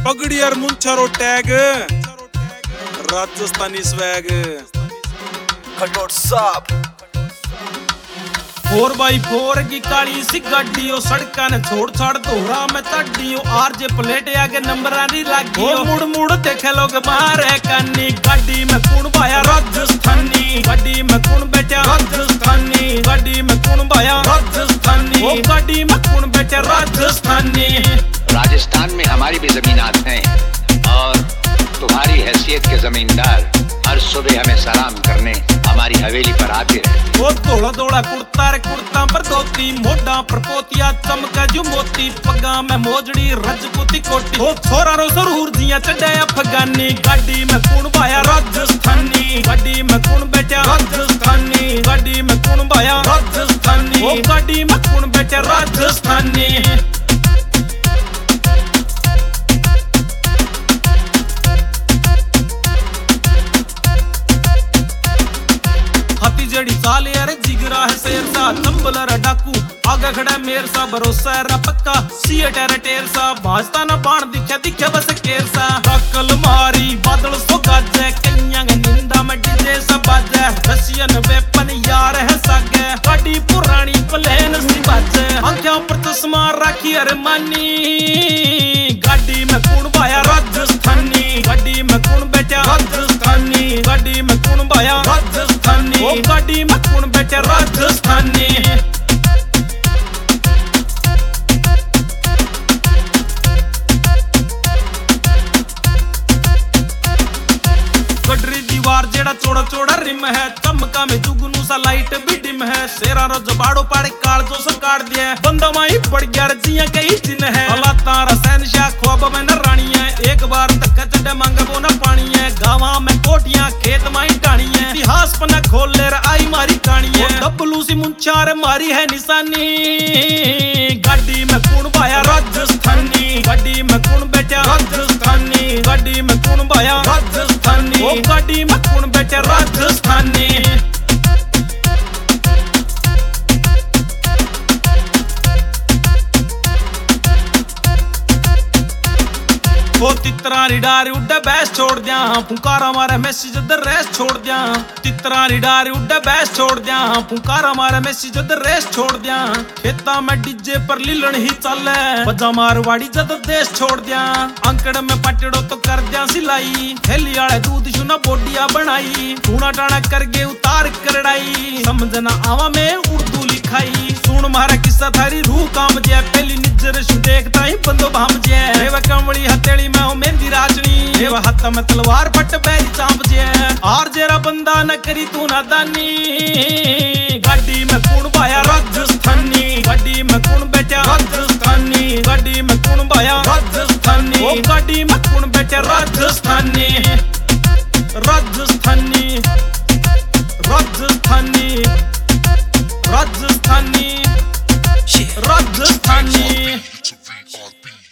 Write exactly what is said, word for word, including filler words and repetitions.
पगड़ी और मुंछारो टैग, राजस्थानी स्वैग। खटोट साहब फोर बाई फोर की काली सी गाड़ी ओ सड़का ने छोड़ छाड़ दोहरा में ताड़ी ओ आरजे प्लेट आगे नंबर आनी लागी ओ मुड़ मुड़ देखे लोग मारे कानी। गाड़ी में कौन भाया राजस्थानी, गाड़ी में कौन बैठा राजस्थानी, गाड़ी में कौन भाया राजस्थानी, ओ गाड़ी में कौन बैठा राजस्थानी। राजस्थान में हमारी भी जमीनात हैं और तुम्हारी हैसियत के जमींदार हर सुबह हमें सलाम करने हमारी हवेली पर आते रहे। वो थोड़ा थोड़ा कुर्ता रे कुर्ता पर धोती, मोटा पर पोतिया चमका जो मोती, पगा में मोजड़ी रजपूती कोटी, वो छोरा रो सरूर जिया चढ़े अफगानी। गाड़ी में कौन भाया राजस्थानी, गाड़ी में कौन बैठा राजस्थानी, गाड़ी में कौन भाया राजस्थानी, वो गाड़ी में कौन बैठा राजस्थानी। जड़ी चाल यार जिगरा है शेर सा, चंबलर डाकू आगे खड़ा मेर सा, भरोसा रा पक्का सीएटर टेर सा, भाजता ना बाण दिखे दिखे बस केर सा। अकल मारी बादल सो गाजे, कन्या निंदा में डीजे सा बाजे, रशियन वेपन यार है सागे, गाड़ी पुरानी प्लेन सी बाजे, आंखों पर चश्मा राखी अरमानी। गाड़ी में कौन भाया राजस्थानी, गाड़ी में कौन बैठा राजस्थानी, गाड़ी में कौन भाया राजस्थानी, ओ गाड़ी में कौन बैठा राजस्थानी। गडरी दीवार जेड़ा चौड़ा चौड़ा रिम है, चमका में जुगनू सा लाइट भी डिम है, शेरा रो जबाड़ो पाड़े काल जो सा काट दिया, बंदा माई पड़ गया जिया कई दिन है, अल्लाह तारा शहनशाह ख्वाब में न रानी है, एक बार तक चढ़े मांगे वो न पानी है, गावा में कोटियां खेत माई टाणी है, इतिहास पना खोल ले आई मारी कहानी है, डब्लू सी मुंचार मारी है निशानी। गाड़ी में कौन भाया राजस्थानी, गाड़ी में कौन बैठा राजस्थानी, गाड़ी में कौन भाया राजस्थानी, ओ गाड़ी में कौन बैठा राजस्थानी। वो तितरा रिडारी उड्डे बैस छोड़ दिया, पुकारा मारे मैसेज उधर रेस छोड़ दिया, तितरा रिडारी उड्डे बैस छोड़ दिया, पुकारा मारे मैसेज उधर रेस छोड़ दिया, खेता में डीजे पर लीलन ही चले, बजा मारवाड़ी जद देश छोड़ दिया, अंकड़ में पटड़ो तो कर दिया सिलाई, थैली आले दूध शुना बोडिया बनाई, टूना टाना करके उतार करड़ाई, समझना आवा में उर्दू लिखाई, सुन मारा किस्सा थारी रूह काम जे, पहली निजर शु देखता ही बंदो भाम जे, रेवा कमड़ी हथेली मैं हूँ मेहंदी राजनी, रेवा हाथ में तलवार पट बैरी चांप जे, आर जेरा बंदा न करी तू ना दानी। गाड़ी में कौन भाया राजस्थानी, गाड़ी में कौन बैठा राजस्थानी, गाड़ी में कौन भाया राजस्थानी, ओ गाड़ी में कौन बैठा राजस्थानी। राजस्थानी राजस्थानी राजस्थानी राजस्थानी।